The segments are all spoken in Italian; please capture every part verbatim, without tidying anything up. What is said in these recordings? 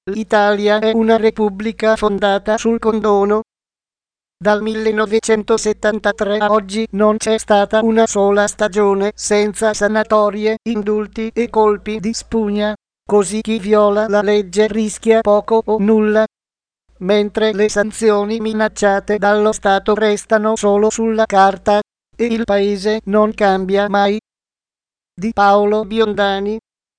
L'Italia è una repubblica fondata sul condono. Dal millenovecentosettantatré a oggi non c'è stata una sola stagione senza sanatorie, indulti e colpi di spugna, così chi viola la legge rischia poco o nulla, mentre le sanzioni minacciate dallo Stato restano solo sulla carta e il paese non cambia mai. Di Paolo Biondani.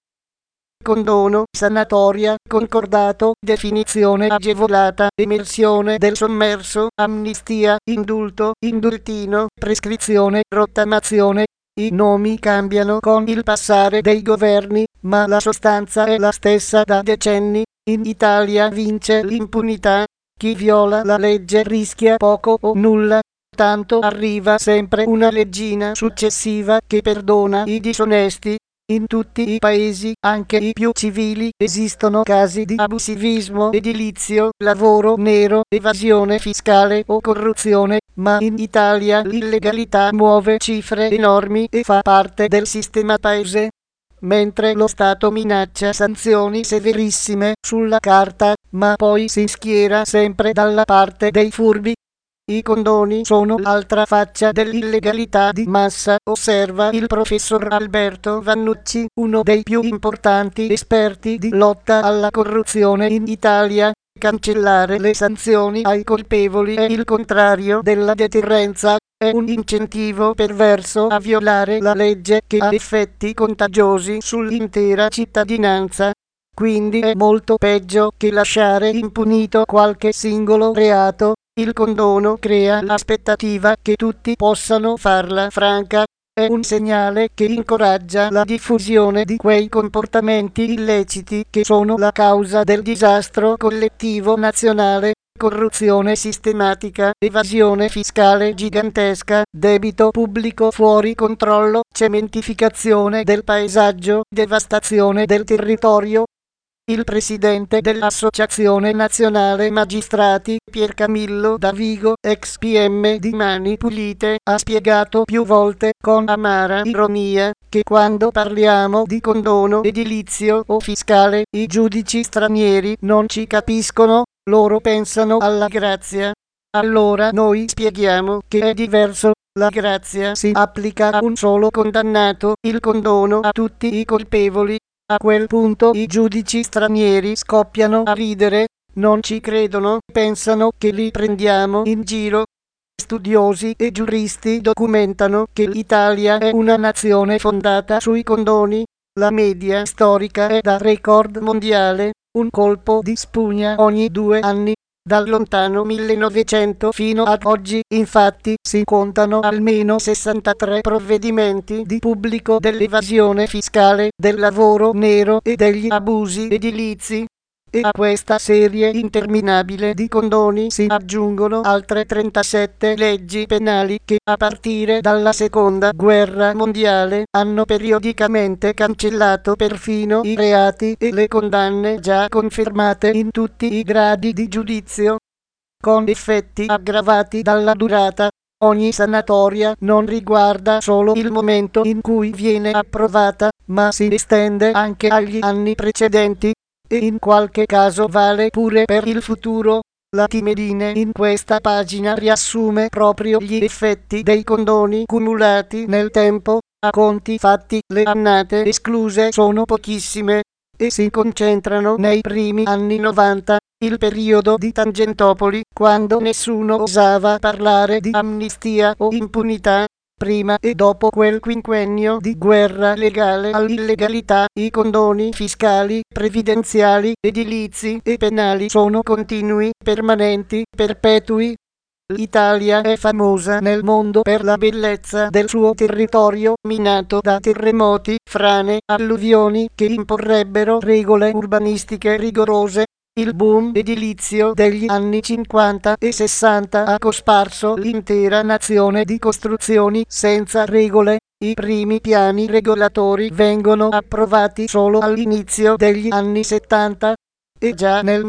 Condono, sanatoria, concordato, definizione agevolata, emersione del sommerso, amnistia, indulto, indultino, prescrizione, rottamazione. I nomi cambiano con il passare dei governi, ma la sostanza è la stessa da decenni. In Italia vince l'impunità. Chi viola la legge rischia poco o nulla. Tanto arriva sempre una leggina successiva che perdona i disonesti. In tutti i paesi, anche i più civili, esistono casi di abusivismo edilizio, lavoro nero, evasione fiscale o corruzione, ma in Italia l'illegalità muove cifre enormi e fa parte del sistema paese. Mentre lo Stato minaccia sanzioni severissime sulla carta, ma poi si schiera sempre dalla parte dei furbi. I condoni sono l'altra faccia dell'illegalità di massa, osserva il professor Alberto Vannucci, uno dei più importanti esperti di lotta alla corruzione in Italia. Cancellare le sanzioni ai colpevoli è il contrario della deterrenza, è un incentivo perverso a violare la legge che ha effetti contagiosi sull'intera cittadinanza. Quindi è molto peggio che lasciare impunito qualche singolo reato. Il condono crea l'aspettativa che tutti possano farla franca, è un segnale che incoraggia la diffusione di quei comportamenti illeciti che sono la causa del disastro collettivo nazionale, corruzione sistematica, evasione fiscale gigantesca, debito pubblico fuori controllo, cementificazione del paesaggio, devastazione del territorio. Il presidente dell'Associazione Nazionale Magistrati, Piercamillo Davigo, ex P M di Mani Pulite, ha spiegato più volte, con amara ironia, che quando parliamo di condono edilizio o fiscale, i giudici stranieri non ci capiscono, loro pensano alla grazia. Allora noi spieghiamo che è diverso. La grazia si applica a un solo condannato, il condono a tutti i colpevoli. A quel punto i giudici stranieri scoppiano a ridere, non ci credono, pensano che li prendiamo in giro. Studiosi e giuristi documentano che l'Italia è una nazione fondata sui condoni. La media storica è da record mondiale, un colpo di spugna ogni due anni. Dal lontano millenovecento fino ad oggi, infatti, si contano almeno sessantatré provvedimenti di pubblico dell'evasione fiscale, del lavoro nero e degli abusi edilizi. E a questa serie interminabile di condoni si aggiungono altre trentasette leggi penali che, a partire dalla Seconda Guerra Mondiale, hanno periodicamente cancellato perfino i reati e le condanne già confermate in tutti i gradi di giudizio, con effetti aggravati dalla durata. Ogni sanatoria non riguarda solo il momento in cui viene approvata, ma si estende anche agli anni precedenti. E in qualche caso vale pure per il futuro. La Timedine in questa pagina riassume proprio gli effetti dei condoni cumulati nel tempo. A conti fatti, le annate escluse sono pochissime e si concentrano nei primi anni novanta, il periodo di Tangentopoli, quando nessuno osava parlare di amnistia o impunità. Prima e dopo quel quinquennio di guerra legale all'illegalità, i condoni fiscali, previdenziali, edilizi e penali sono continui, permanenti, perpetui. L'Italia è famosa nel mondo per la bellezza del suo territorio, minato da terremoti, frane, alluvioni che imporrebbero regole urbanistiche rigorose. Il boom edilizio degli anni cinquanta e sessanta ha cosparso l'intera nazione di costruzioni senza regole. I primi piani regolatori vengono approvati solo all'inizio degli anni settanta. E già nel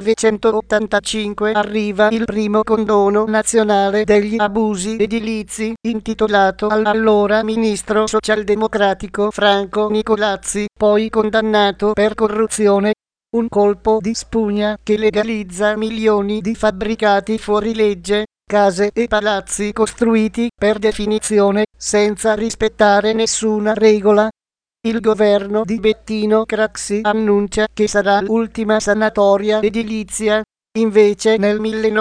millenovecentottantacinque arriva il primo condono nazionale degli abusi edilizi, intitolato all'allora ministro socialdemocratico Franco Nicolazzi, poi condannato per corruzione. Un colpo di spugna che legalizza milioni di fabbricati fuori legge, case e palazzi costruiti per definizione senza rispettare nessuna regola. Il governo di Bettino Craxi annuncia che sarà l'ultima sanatoria edilizia. Invece nel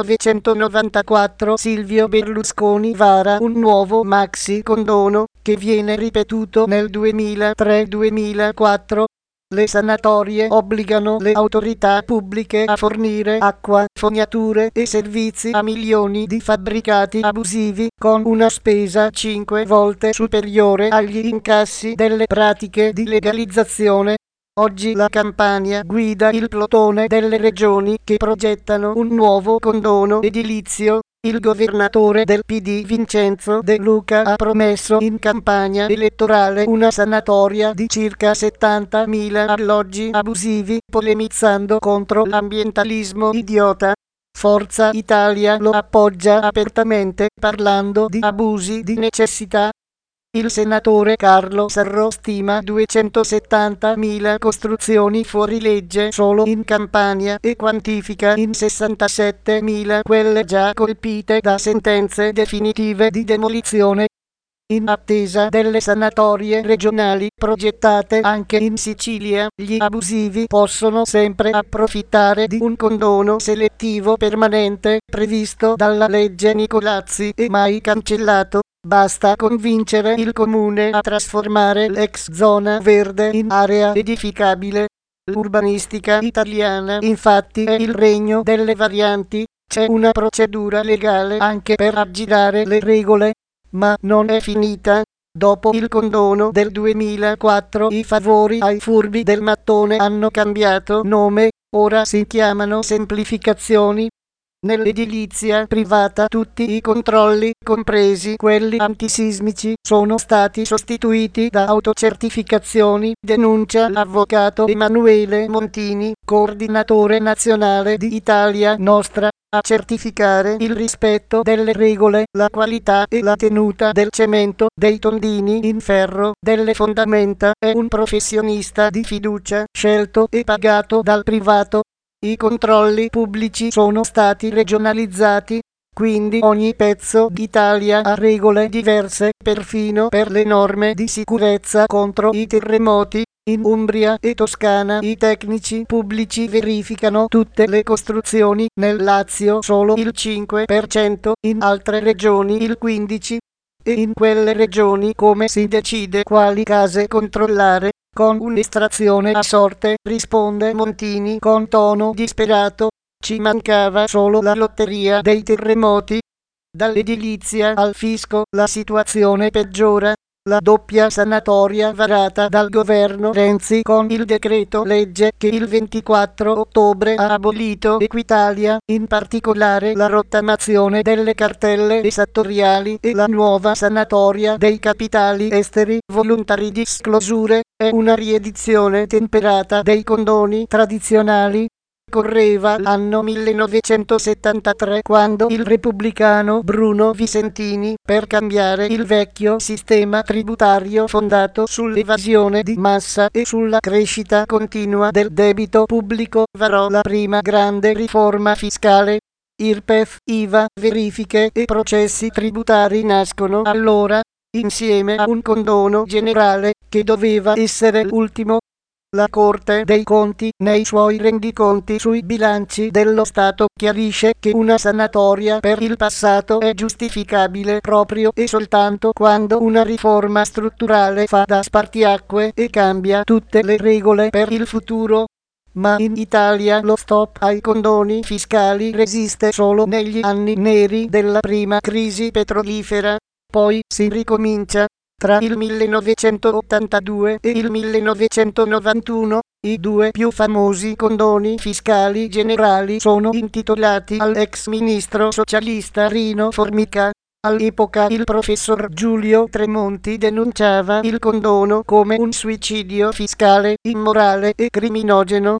millenovecentonovantaquattro Silvio Berlusconi vara un nuovo maxi condono che viene ripetuto nel duemilatré duemilaquattro. Le sanatorie obbligano le autorità pubbliche a fornire acqua, fognature e servizi a milioni di fabbricati abusivi con una spesa cinque volte superiore agli incassi delle pratiche di legalizzazione. Oggi la Campania guida il plotone delle regioni che progettano un nuovo condono edilizio. Il governatore del P D Vincenzo De Luca ha promesso in campagna elettorale una sanatoria di circa settantamila alloggi abusivi, polemizzando contro l'ambientalismo idiota. Forza Italia lo appoggia apertamente, parlando di abusi di necessità. Il senatore Carlo Sarro stima duecentosettantamila costruzioni fuori legge solo in Campania e quantifica in sessantasettemila quelle già colpite da sentenze definitive di demolizione. In attesa delle sanatorie regionali progettate anche in Sicilia, gli abusivi possono sempre approfittare di un condono selettivo permanente previsto dalla legge Nicolazzi e mai cancellato. Basta convincere il comune a trasformare l'ex zona verde in area edificabile. L'urbanistica italiana, infatti, è il regno delle varianti. C'è una procedura legale anche per aggirare le regole. Ma non è finita. Dopo il condono del duemilaquattro i favori ai furbi del mattone hanno cambiato nome, ora si chiamano semplificazioni. Nell'edilizia privata tutti i controlli, compresi quelli antisismici, sono stati sostituiti da autocertificazioni, denuncia l'avvocato Emanuele Montini, coordinatore nazionale di Italia Nostra. A certificare il rispetto delle regole, la qualità e la tenuta del cemento, dei tondini in ferro, delle fondamenta è un professionista di fiducia, scelto e pagato dal privato. I controlli pubblici sono stati regionalizzati, quindi ogni pezzo d'Italia ha regole diverse, perfino per le norme di sicurezza contro i terremoti. In Umbria e Toscana i tecnici pubblici verificano tutte le costruzioni, nel Lazio solo il cinque per cento, in altre regioni il quindici per cento. E in quelle regioni come si decide quali case controllare? Con un'estrazione a sorte, risponde Montini con tono disperato. Ci mancava solo la lotteria dei terremoti. Dall'edilizia al fisco la situazione peggiora. La doppia sanatoria varata dal governo Renzi con il decreto legge che il ventiquattro ottobre ha abolito Equitalia, in particolare la rottamazione delle cartelle esattoriali e la nuova sanatoria dei capitali esteri volontari di sclosure, è una riedizione temperata dei condoni tradizionali. Correva l'anno millenovecentosettantatré quando il repubblicano Bruno Visentini, per cambiare il vecchio sistema tributario fondato sull'evasione di massa e sulla crescita continua del debito pubblico, varò la prima grande riforma fiscale. I R P E F, I V A, verifiche e processi tributari nascono allora, insieme a un condono generale che doveva essere l'ultimo. La Corte dei Conti, nei suoi rendiconti sui bilanci dello Stato, chiarisce che una sanatoria per il passato è giustificabile proprio e soltanto quando una riforma strutturale fa da spartiacque e cambia tutte le regole per il futuro. Ma in Italia lo stop ai condoni fiscali resiste solo negli anni neri della prima crisi petrolifera, poi si ricomincia. Tra il millenovecentottantadue e il millenovecentonovantuno, i due più famosi condoni fiscali generali sono intitolati all'ex ministro socialista Rino Formica. All'epoca il professor Giulio Tremonti denunciava il condono come un suicidio fiscale, immorale e criminogeno.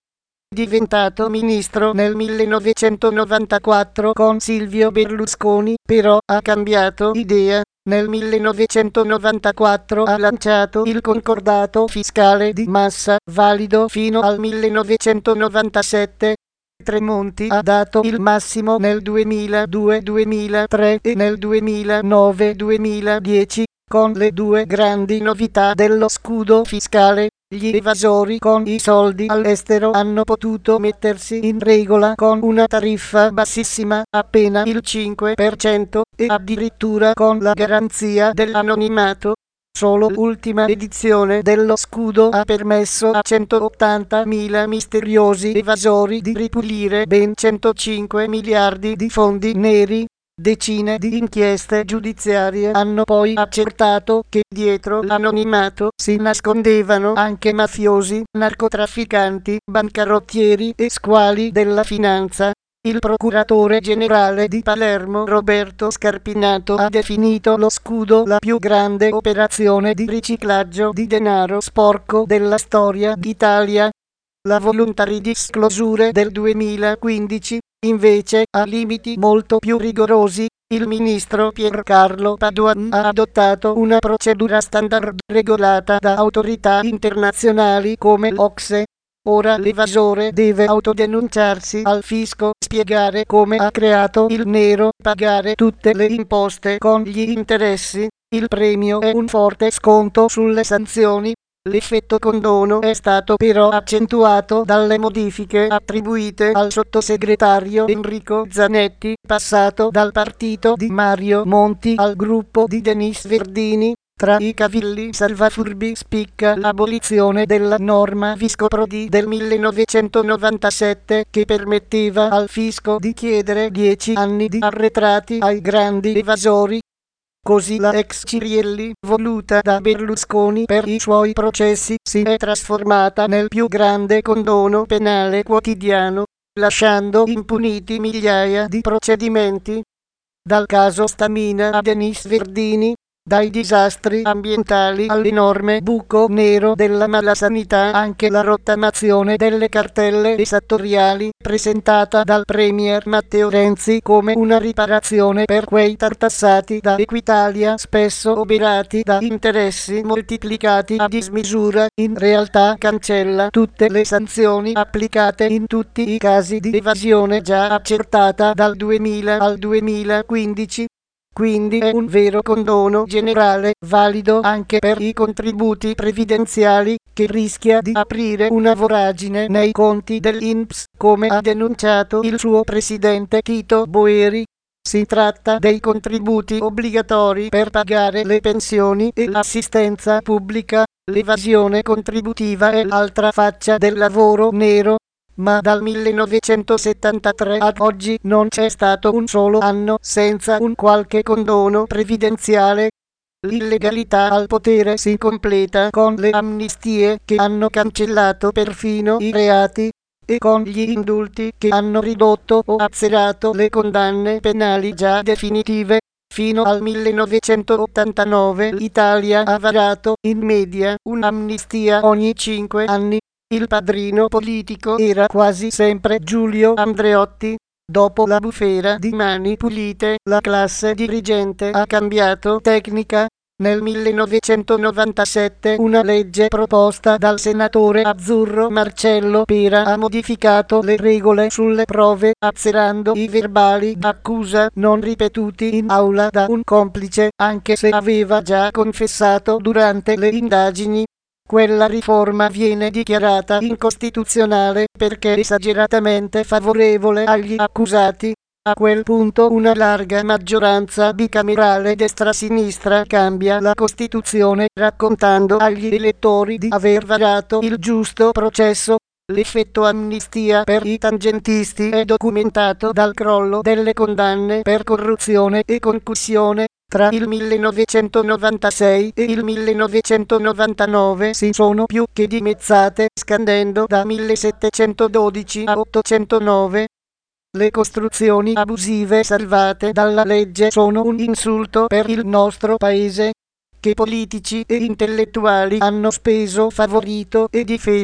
Diventato ministro nel millenovecentonovantaquattro con Silvio Berlusconi, però ha cambiato idea. Nel millenovecentonovantaquattro ha lanciato il concordato fiscale di massa, valido fino al millenovecentonovantasette. Tremonti ha dato il massimo nel duemiladue-duemilatré e nel duemilanove-duemiladieci, con le due grandi novità dello scudo fiscale. Gli evasori con i soldi all'estero hanno potuto mettersi in regola con una tariffa bassissima, appena il cinque per cento, e addirittura con la garanzia dell'anonimato. Solo l'ultima edizione dello scudo ha permesso a centottantamila misteriosi evasori di ripulire ben centocinque miliardi di fondi neri. Decine di inchieste giudiziarie hanno poi accertato che dietro l'anonimato si nascondevano anche mafiosi, narcotrafficanti, bancarottieri e squali della finanza. Il procuratore generale di Palermo Roberto Scarpinato ha definito lo scudo la più grande operazione di riciclaggio di denaro sporco della storia d'Italia. La voluntary disclosure del duemilaquindici, invece, ha limiti molto più rigorosi. Il ministro Piercarlo Padoan ha adottato una procedura standard regolata da autorità internazionali come l'O C S E. Ora l'evasore deve autodenunciarsi al fisco, spiegare come ha creato il nero, pagare tutte le imposte con gli interessi. Il premio è un forte sconto sulle sanzioni. L'effetto condono è stato però accentuato dalle modifiche attribuite al sottosegretario Enrico Zanetti, passato dal partito di Mario Monti al gruppo di Denis Verdini. Tra i cavilli salvafurbi spicca l'abolizione della norma Visco-Prodi del millenovecentonovantasette che permetteva al fisco di chiedere dieci anni di arretrati ai grandi evasori. Così la ex Cirielli, voluta da Berlusconi per i suoi processi, si è trasformata nel più grande condono penale quotidiano, lasciando impuniti migliaia di procedimenti. Dal caso Stamina a Denis Verdini, dai disastri ambientali all'enorme buco nero della malasanità, anche la rottamazione delle cartelle esattoriali, presentata dal premier Matteo Renzi come una riparazione per quei tartassati da Equitalia, spesso oberati da interessi moltiplicati a dismisura, in realtà cancella tutte le sanzioni applicate in tutti i casi di evasione già accertata dal duemila al duemilaquindici. Quindi è un vero condono generale, valido anche per i contributi previdenziali, che rischia di aprire una voragine nei conti dell'I N P S, come ha denunciato il suo presidente Tito Boeri. Si tratta dei contributi obbligatori per pagare le pensioni e l'assistenza pubblica. L'evasione contributiva è l'altra faccia del lavoro nero. Ma dal millenovecentosettantatré ad oggi non c'è stato un solo anno senza un qualche condono previdenziale. L'illegalità al potere si completa con le amnistie che hanno cancellato perfino i reati e con gli indulti che hanno ridotto o azzerato le condanne penali già definitive. Fino al millenovecentottantanove l'Italia ha varato in media un'amnistia ogni cinque anni. Il padrino politico era quasi sempre Giulio Andreotti. Dopo la bufera di Mani Pulite, la classe dirigente ha cambiato tecnica. Nel millenovecentonovantasette una legge proposta dal senatore azzurro Marcello Pera ha modificato le regole sulle prove, azzerando i verbali d'accusa non ripetuti in aula da un complice, anche se aveva già confessato durante le indagini. Quella riforma viene dichiarata incostituzionale perché esageratamente favorevole agli accusati. A quel punto una larga maggioranza bicamerale destra-sinistra cambia la Costituzione, raccontando agli elettori di aver varato il giusto processo. L'effetto amnistia per i tangentisti è documentato dal crollo delle condanne per corruzione e concussione. Tra il millenovecentonovantasei e il millenovecentonovantanove si sono più che dimezzate, scandendo da millesettecentododici a ottocentonove. Le costruzioni abusive salvate dalla legge sono un insulto per il nostro paese, che politici e intellettuali hanno speso, favorito e difeso.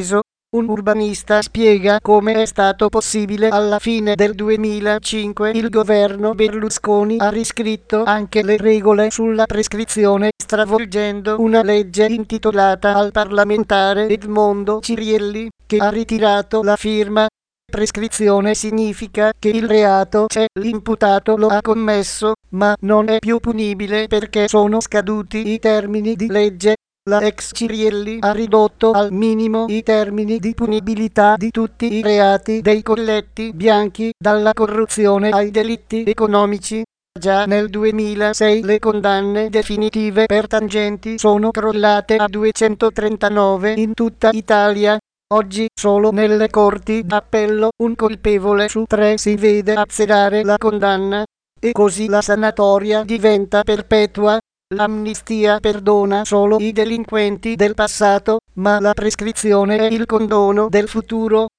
Un urbanista spiega come è stato possibile alla fine del duemilacinque il governo Berlusconi ha riscritto anche le regole sulla prescrizione stravolgendo una legge intitolata al parlamentare Edmondo Cirielli che ha ritirato la firma. Prescrizione significa che il reato c'è, l'imputato lo ha commesso, ma non è più punibile perché sono scaduti i termini di legge. La ex Cirielli ha ridotto al minimo i termini di punibilità di tutti i reati dei colletti bianchi, dalla corruzione ai delitti economici. Già nel duemilasei le condanne definitive per tangenti sono crollate a duecentotrentanove in tutta Italia. Oggi solo nelle corti d'appello un colpevole su tre si vede azzerare la condanna e così la sanatoria diventa perpetua. L'amnistia perdona solo i delinquenti del passato, ma la prescrizione è il condono del futuro.